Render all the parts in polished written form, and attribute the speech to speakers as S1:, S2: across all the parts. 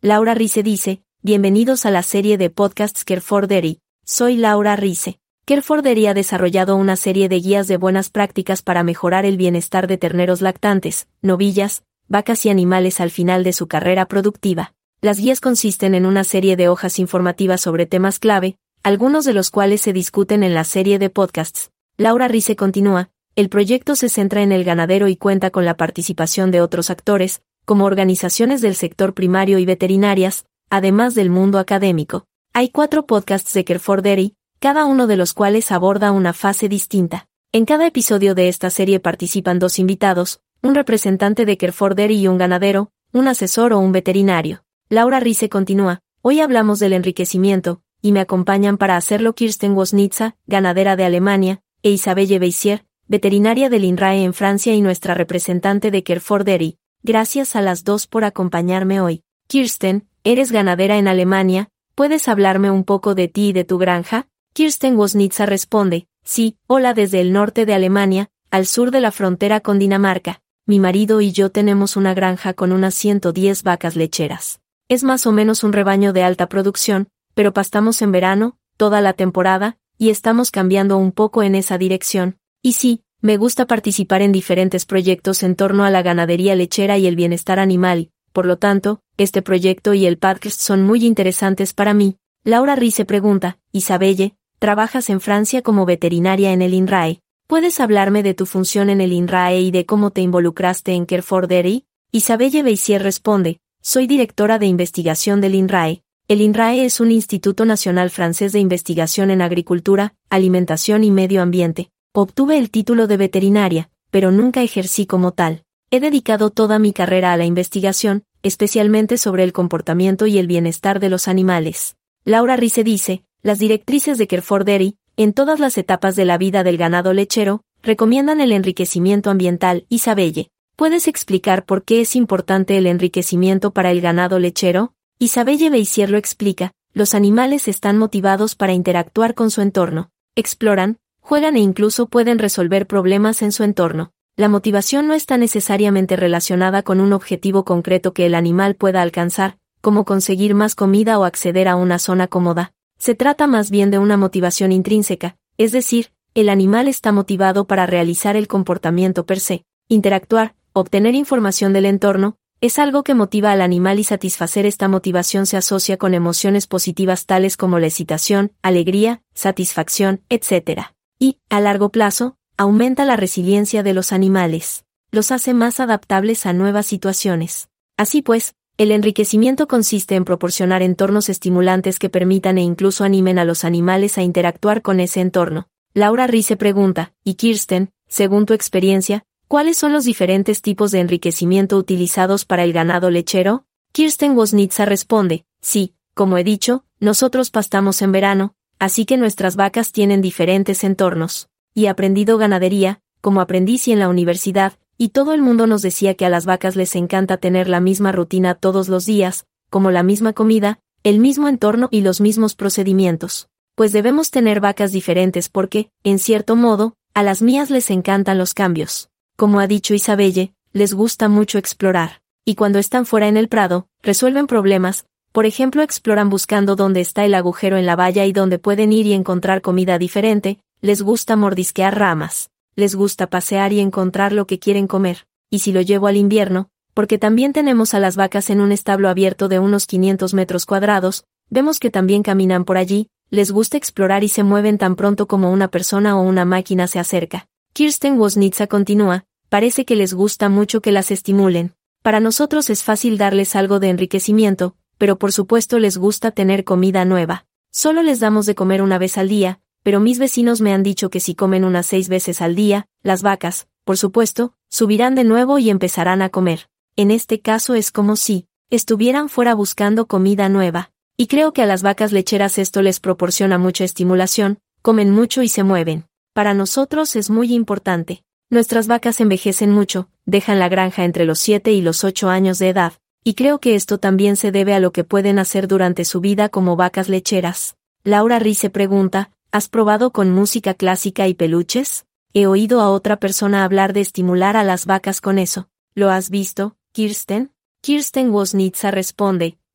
S1: Laura Rice dice, bienvenidos a la serie de podcasts Care for Dairy. Soy Laura Rice. Care for Dairy ha desarrollado una serie de guías de buenas prácticas para mejorar el bienestar de terneros lactantes, novillas, vacas y animales al final de su carrera productiva. Las guías consisten en una serie de hojas informativas sobre temas clave, algunos de los cuales se discuten en la serie de podcasts. Laura Rice continúa, el proyecto se centra en el ganadero y cuenta con la participación de otros actores, como organizaciones del sector primario y veterinarias, además del mundo académico. Hay 4 podcasts de Care for Dairy, cada uno de los cuales aborda una fase distinta. En cada episodio de esta serie participan 2 invitados, un representante de Care for Dairy y un ganadero, un asesor o un veterinario. Laura Rice continúa, hoy hablamos del enriquecimiento, y me acompañan para hacerlo Kirsten Wosnitza, ganadera de Alemania, e Isabelle Beissier, veterinaria del INRAE en Francia y nuestra representante de Care for Dairy. Gracias a las 2 por acompañarme hoy. Kirsten, eres ganadera en Alemania, ¿puedes hablarme un poco de ti y de tu granja? Kirsten Wosnitza responde, sí, hola desde el norte de Alemania, al sur de la frontera con Dinamarca. Mi marido y yo tenemos una granja con unas 110 vacas lecheras. Es más o menos un rebaño de alta producción, pero pastamos en verano, toda la temporada, y estamos cambiando un poco en esa dirección. Y sí, me gusta participar en diferentes proyectos en torno a la ganadería lechera y el bienestar animal, por lo tanto, este proyecto y el podcast son muy interesantes para mí. Laura Rice pregunta, Isabelle, trabajas en Francia como veterinaria en el INRAE. ¿Puedes hablarme de tu función en el INRAE y de cómo te involucraste en Care for Dairy? Isabelle Beissier responde, soy directora de investigación del INRAE. El INRAE es un Instituto Nacional Francés de Investigación en Agricultura, Alimentación y Medio Ambiente. Obtuve el título de veterinaria, pero nunca ejercí como tal. He dedicado toda mi carrera a la investigación, especialmente sobre el comportamiento y el bienestar de los animales. Laura Rice dice, las directrices de Care for Dairy, en todas las etapas de la vida del ganado lechero, recomiendan el enriquecimiento ambiental. Isabelle, ¿puedes explicar por qué es importante el enriquecimiento para el ganado lechero? Isabelle Beissier lo explica, los animales están motivados para interactuar con su entorno, exploran, juegan e incluso pueden resolver problemas en su entorno. La motivación no está necesariamente relacionada con un objetivo concreto que el animal pueda alcanzar, como conseguir más comida o acceder a una zona cómoda. Se trata más bien de una motivación intrínseca, es decir, el animal está motivado para realizar el comportamiento per se. Interactuar, obtener información del entorno, es algo que motiva al animal y satisfacer esta motivación se asocia con emociones positivas tales como la excitación, alegría, satisfacción, etc. Y, a largo plazo, aumenta la resiliencia de los animales. Los hace más adaptables a nuevas situaciones. Así pues, el enriquecimiento consiste en proporcionar entornos estimulantes que permitan e incluso animen a los animales a interactuar con ese entorno. Laura Rice pregunta, ¿y Kirsten, según tu experiencia, cuáles son los diferentes tipos de enriquecimiento utilizados para el ganado lechero? Kirsten Wosnitza responde, sí, como he dicho, nosotros pastamos en verano, así que nuestras vacas tienen diferentes entornos. Y he aprendido ganadería, como aprendiz y en la universidad, y todo el mundo nos decía que a las vacas les encanta tener la misma rutina todos los días, como la misma comida, el mismo entorno y los mismos procedimientos. Pues debemos tener vacas diferentes porque, en cierto modo, a las mías les encantan los cambios. Como ha dicho Isabelle, les gusta mucho explorar. Y cuando están fuera en el prado, resuelven problemas, por ejemplo exploran buscando dónde está el agujero en la valla y dónde pueden ir y encontrar comida diferente, les gusta mordisquear ramas. Les gusta pasear y encontrar lo que quieren comer, y si lo llevo al invierno, porque también tenemos a las vacas en un establo abierto de unos 500 metros cuadrados, vemos que también caminan por allí, les gusta explorar y se mueven tan pronto como una persona o una máquina se acerca. Kirsten Wosnitza continúa, parece que les gusta mucho que las estimulen. Para nosotros es fácil darles algo de enriquecimiento, pero por supuesto les gusta tener comida nueva. Solo les damos de comer una vez al día, pero mis vecinos me han dicho que si comen unas 6 veces al día, las vacas, por supuesto, subirán de nuevo y empezarán a comer. En este caso es como si estuvieran fuera buscando comida nueva. Y creo que a las vacas lecheras esto les proporciona mucha estimulación, comen mucho y se mueven. Para nosotros es muy importante. Nuestras vacas envejecen mucho, dejan la granja entre los 7 y los 8 años de edad, y creo que esto también se debe a lo que pueden hacer durante su vida como vacas lecheras. Laura Rice pregunta, ¿has probado con música clásica y peluches? He oído a otra persona hablar de estimular a las vacas con eso. ¿Lo has visto, Kirsten? Kirsten Wosnitza responde,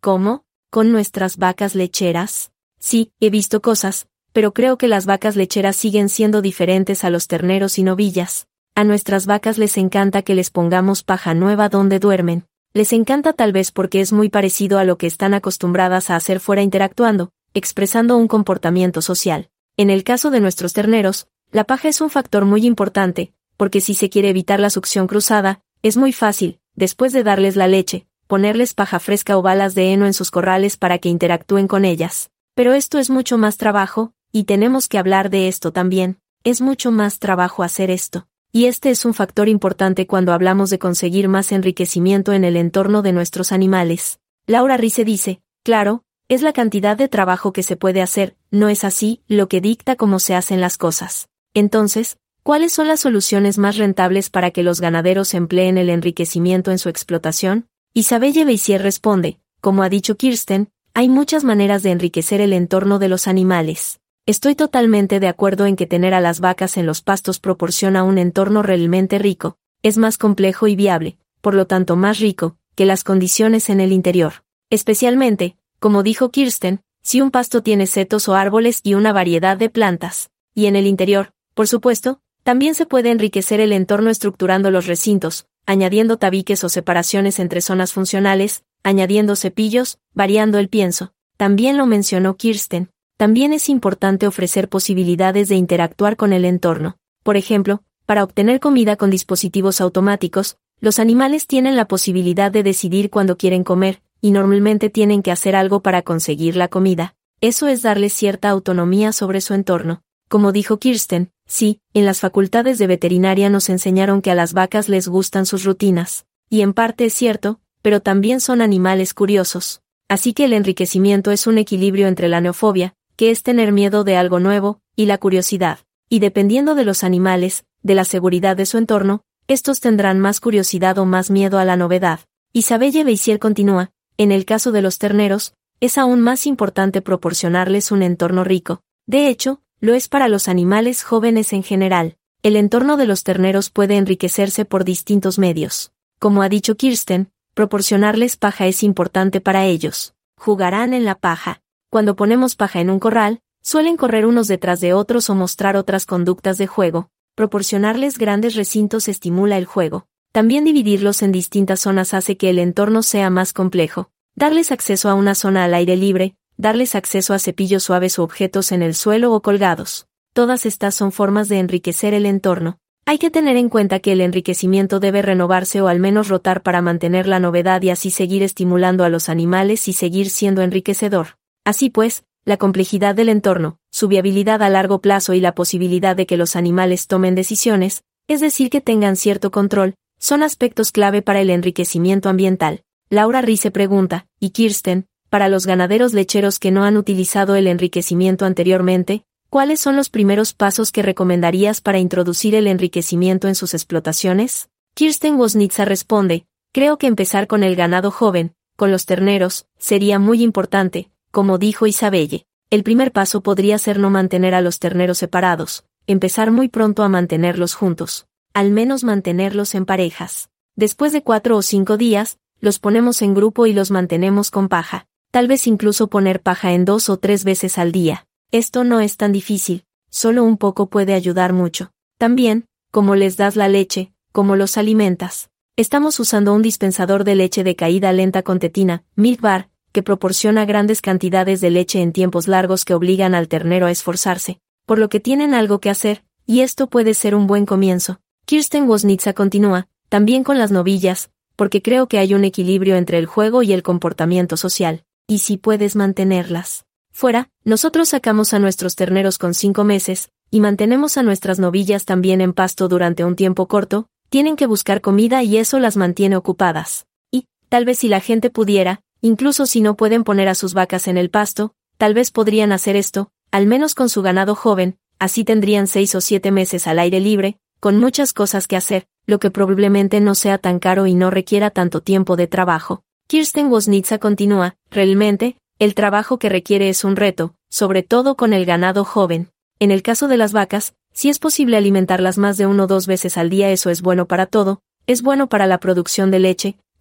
S1: ¿Cómo? ¿Con nuestras vacas lecheras? Sí, he visto cosas, pero creo que las vacas lecheras siguen siendo diferentes a los terneros y novillas. A nuestras vacas les encanta que les pongamos paja nueva donde duermen. Les encanta tal vez porque es muy parecido a lo que están acostumbradas a hacer fuera interactuando, expresando un comportamiento social. En el caso de nuestros terneros, la paja es un factor muy importante, porque si se quiere evitar la succión cruzada, es muy fácil, después de darles la leche, ponerles paja fresca o balas de heno en sus corrales para que interactúen con ellas. Pero esto es mucho más trabajo, y tenemos que hablar de esto también. Es mucho más trabajo hacer esto. Y este es un factor importante cuando hablamos de conseguir más enriquecimiento en el entorno de nuestros animales. Laura Rice dice, claro, es la cantidad de trabajo que se puede hacer, no es así, lo que dicta cómo se hacen las cosas. Entonces, ¿cuáles son las soluciones más rentables para que los ganaderos empleen el enriquecimiento en su explotación? Isabelle Beissier responde, como ha dicho Kirsten, hay muchas maneras de enriquecer el entorno de los animales. Estoy totalmente de acuerdo en que tener a las vacas en los pastos proporciona un entorno realmente rico, es más complejo y viable, por lo tanto más rico, que las condiciones en el interior. Especialmente, como dijo Kirsten, si un pasto tiene setos o árboles y una variedad de plantas. Y en el interior, por supuesto, también se puede enriquecer el entorno estructurando los recintos, añadiendo tabiques o separaciones entre zonas funcionales, añadiendo cepillos, variando el pienso. También lo mencionó Kirsten. También es importante ofrecer posibilidades de interactuar con el entorno. Por ejemplo, para obtener comida con dispositivos automáticos, los animales tienen la posibilidad de decidir cuándo quieren comer, y normalmente tienen que hacer algo para conseguir la comida. Eso es darles cierta autonomía sobre su entorno. Como dijo Kirsten, sí, en las facultades de veterinaria nos enseñaron que a las vacas les gustan sus rutinas. Y en parte es cierto, pero también son animales curiosos. Así que el enriquecimiento es un equilibrio entre la neofobia, que es tener miedo de algo nuevo, y la curiosidad. Y dependiendo de los animales, de la seguridad de su entorno, estos tendrán más curiosidad o más miedo a la novedad. Isabelle Beissier continúa, en el caso de los terneros, es aún más importante proporcionarles un entorno rico. De hecho, lo es para los animales jóvenes en general. El entorno de los terneros puede enriquecerse por distintos medios. Como ha dicho Kirsten, proporcionarles paja es importante para ellos. Jugarán en la paja. Cuando ponemos paja en un corral, suelen correr unos detrás de otros o mostrar otras conductas de juego. Proporcionarles grandes recintos estimula el juego. También dividirlos en distintas zonas hace que el entorno sea más complejo. Darles acceso a una zona al aire libre, darles acceso a cepillos suaves u objetos en el suelo o colgados. Todas estas son formas de enriquecer el entorno. Hay que tener en cuenta que el enriquecimiento debe renovarse o al menos rotar para mantener la novedad y así seguir estimulando a los animales y seguir siendo enriquecedor. Así pues, la complejidad del entorno, su viabilidad a largo plazo y la posibilidad de que los animales tomen decisiones, es decir que tengan cierto control, son aspectos clave para el enriquecimiento ambiental. Laura Rice pregunta, y Kirsten, para los ganaderos lecheros que no han utilizado el enriquecimiento anteriormente, ¿cuáles son los primeros pasos que recomendarías para introducir el enriquecimiento en sus explotaciones? Kirsten Wosnitza responde, creo que empezar con el ganado joven, con los terneros, sería muy importante. Como dijo Isabelle, el primer paso podría ser no mantener a los terneros separados, empezar muy pronto a mantenerlos juntos, al menos mantenerlos en parejas. Después de 4 o 5 días, los ponemos en grupo y los mantenemos con paja. Tal vez incluso poner paja en 2 o 3 veces al día. Esto no es tan difícil, solo un poco puede ayudar mucho. También, cómo les das la leche, cómo los alimentas. Estamos usando un dispensador de leche de caída lenta con tetina, Milk Bar, que proporciona grandes cantidades de leche en tiempos largos que obligan al ternero a esforzarse, por lo que tienen algo que hacer, y esto puede ser un buen comienzo. Kirsten Wosnitza continúa, también con las novillas, porque creo que hay un equilibrio entre el juego y el comportamiento social, y si puedes mantenerlas fuera, nosotros sacamos a nuestros terneros con 5 meses, y mantenemos a nuestras novillas también en pasto durante un tiempo corto, tienen que buscar comida y eso las mantiene ocupadas. Y, tal vez si la gente pudiera, incluso si no pueden poner a sus vacas en el pasto, tal vez podrían hacer esto, al menos con su ganado joven, así tendrían 6 o 7 meses al aire libre, con muchas cosas que hacer, lo que probablemente no sea tan caro y no requiera tanto tiempo de trabajo. Kirsten Wosnitza continúa, realmente, el trabajo que requiere es un reto, sobre todo con el ganado joven. En el caso de las vacas, si es posible alimentarlas más de 1 o 2 veces al día eso es bueno para todo, es bueno para la producción de leche,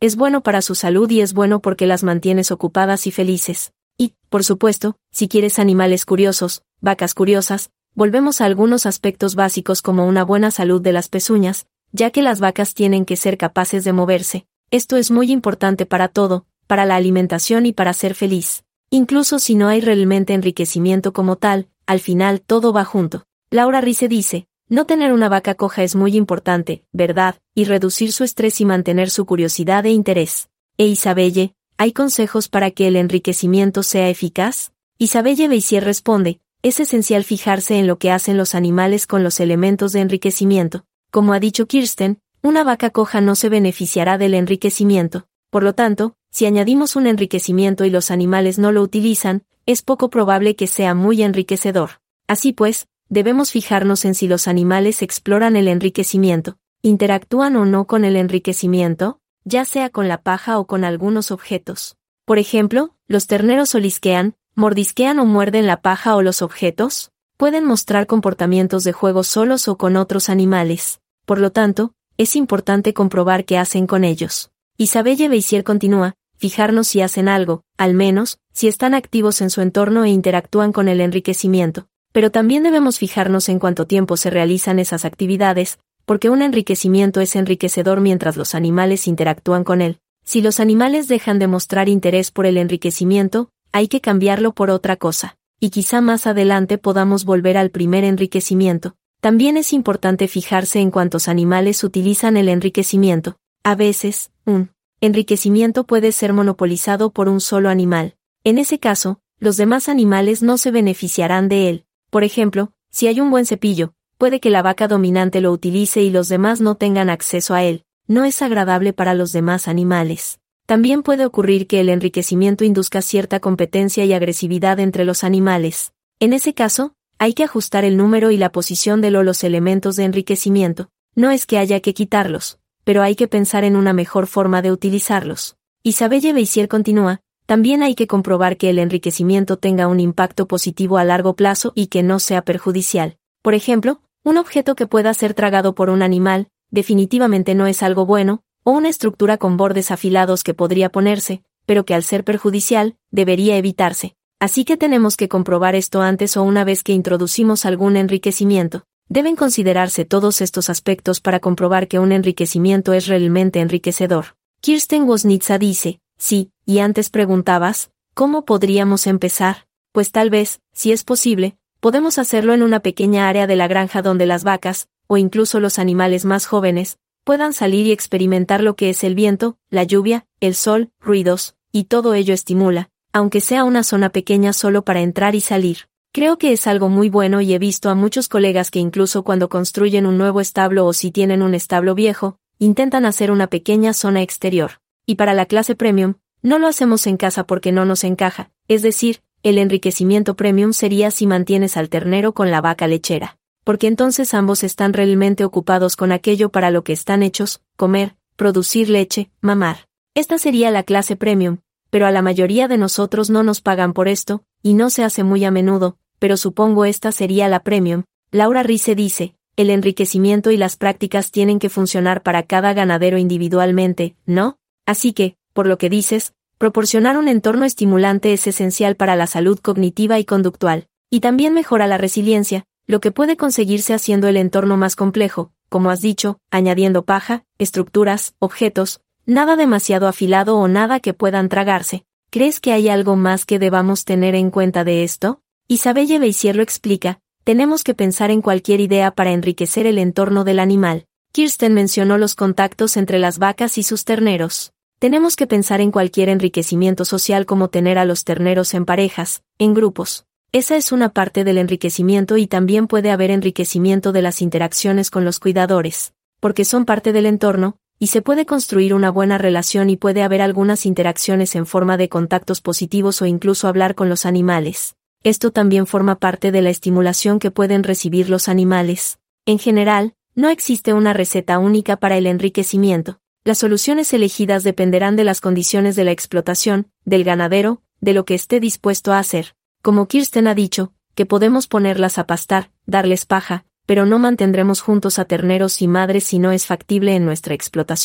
S1: es bueno para su salud y es bueno porque las mantienes ocupadas y felices. Y, por supuesto, si quieres animales curiosos, vacas curiosas, volvemos a algunos aspectos básicos como una buena salud de las pezuñas, ya que las vacas tienen que ser capaces de moverse. Esto es muy importante para todo, para la alimentación y para ser feliz. Incluso si no hay realmente enriquecimiento como tal, al final todo va junto. Laura Rice dice, no tener una vaca coja es muy importante, ¿verdad? Y reducir su estrés y mantener su curiosidad e interés. Isabelle, ¿hay consejos para que el enriquecimiento sea eficaz? Isabelle Beissier responde, es esencial fijarse en lo que hacen los animales con los elementos de enriquecimiento. Como ha dicho Kirsten, una vaca coja no se beneficiará del enriquecimiento. Por lo tanto, si añadimos un enriquecimiento y los animales no lo utilizan, es poco probable que sea muy enriquecedor. Así pues, debemos fijarnos en si los animales exploran el enriquecimiento, interactúan o no con el enriquecimiento, ya sea con la paja o con algunos objetos. Por ejemplo, los terneros olisquean, mordisquean o muerden la paja o los objetos, pueden mostrar comportamientos de juego solos o con otros animales. Por lo tanto, es importante comprobar qué hacen con ellos. Isabelle Beissier continúa, fijarnos si hacen algo, al menos, si están activos en su entorno e interactúan con el enriquecimiento. Pero también debemos fijarnos en cuánto tiempo se realizan esas actividades, porque un enriquecimiento es enriquecedor mientras los animales interactúan con él. Si los animales dejan de mostrar interés por el enriquecimiento, hay que cambiarlo por otra cosa, y quizá más adelante podamos volver al primer enriquecimiento. También es importante fijarse en cuántos animales utilizan el enriquecimiento. A veces, un enriquecimiento puede ser monopolizado por un solo animal. En ese caso, los demás animales no se beneficiarán de él. Por ejemplo, si hay un buen cepillo, puede que la vaca dominante lo utilice y los demás no tengan acceso a él. No es agradable para los demás animales. También puede ocurrir que el enriquecimiento induzca cierta competencia y agresividad entre los animales. En ese caso, hay que ajustar el número y la posición de los elementos de enriquecimiento. No es que haya que quitarlos, pero hay que pensar en una mejor forma de utilizarlos. Isabelle Beissier continúa, también hay que comprobar que el enriquecimiento tenga un impacto positivo a largo plazo y que no sea perjudicial. Por ejemplo, un objeto que pueda ser tragado por un animal, definitivamente no es algo bueno, o una estructura con bordes afilados que podría ponerse, pero que al ser perjudicial, debería evitarse. Así que tenemos que comprobar esto antes o una vez que introducimos algún enriquecimiento. Deben considerarse todos estos aspectos para comprobar que un enriquecimiento es realmente enriquecedor. Kirsten Wosnitza dice, sí, y antes preguntabas, ¿cómo podríamos empezar? Pues tal vez, si es posible, podemos hacerlo en una pequeña área de la granja donde las vacas, o incluso los animales más jóvenes, puedan salir y experimentar lo que es el viento, la lluvia, el sol, ruidos, y todo ello estimula, aunque sea una zona pequeña solo para entrar y salir. Creo que es algo muy bueno y he visto a muchos colegas que incluso cuando construyen un nuevo establo o si tienen un establo viejo, intentan hacer una pequeña zona exterior. Y para la clase premium, no lo hacemos en casa porque no nos encaja, es decir, el enriquecimiento premium sería si mantienes al ternero con la vaca lechera. Porque entonces ambos están realmente ocupados con aquello para lo que están hechos, comer, producir leche, mamar. Esta sería la clase premium, pero a la mayoría de nosotros no nos pagan por esto, y no se hace muy a menudo, pero supongo esta sería la premium. Laura Rice dice, el enriquecimiento y las prácticas tienen que funcionar para cada ganadero individualmente, ¿no? Así que, por lo que dices, proporcionar un entorno estimulante es esencial para la salud cognitiva y conductual, y también mejora la resiliencia, lo que puede conseguirse haciendo el entorno más complejo, como has dicho, añadiendo paja, estructuras, objetos, nada demasiado afilado o nada que puedan tragarse. ¿Crees que hay algo más que debamos tener en cuenta de esto? Isabelle Beissier lo explica, tenemos que pensar en cualquier idea para enriquecer el entorno del animal. Kirsten mencionó los contactos entre las vacas y sus terneros. Tenemos que pensar en cualquier enriquecimiento social como tener a los terneros en parejas, en grupos. Esa es una parte del enriquecimiento y también puede haber enriquecimiento de las interacciones con los cuidadores, porque son parte del entorno, y se puede construir una buena relación y puede haber algunas interacciones en forma de contactos positivos o incluso hablar con los animales. Esto también forma parte de la estimulación que pueden recibir los animales. En general, no existe una receta única para el enriquecimiento. Las soluciones elegidas dependerán de las condiciones de la explotación, del ganadero, de lo que esté dispuesto a hacer. Como Kirsten ha dicho, que podemos ponerlas a pastar, darles paja, pero no mantendremos juntos a terneros y madres si no es factible en nuestra explotación.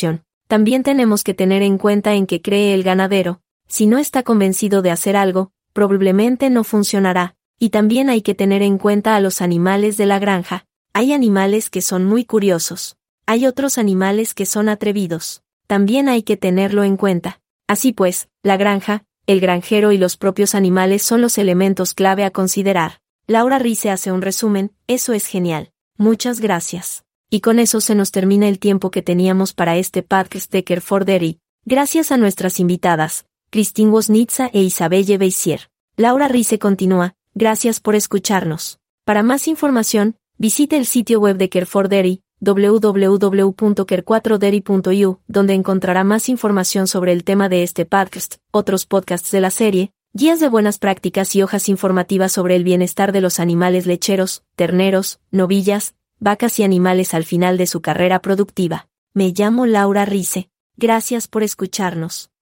S1: También tenemos que tener en cuenta en qué cree el ganadero. Si no está convencido de hacer algo, probablemente no funcionará. Y también hay que tener en cuenta a los animales de la granja. Hay animales que son muy curiosos. Hay otros animales que son atrevidos. También hay que tenerlo en cuenta. Así pues, la granja, el granjero y los propios animales son los elementos clave a considerar. Laura Rice hace un resumen, eso es genial. Muchas gracias. Y con eso se nos termina el tiempo que teníamos para este podcast de Care for Dairy. Gracias a nuestras invitadas, Christine Wosnitza e Isabelle Beissier. Laura Rice continúa, gracias por escucharnos. Para más información, visite el sitio web de Care for Dairy, www.care4dairy.eu, donde encontrará más información sobre el tema de este podcast, otros podcasts de la serie, guías de buenas prácticas y hojas informativas sobre el bienestar de los animales lecheros, terneros, novillas, vacas y animales al final de su carrera productiva. Me llamo Laura Rice. Gracias por escucharnos.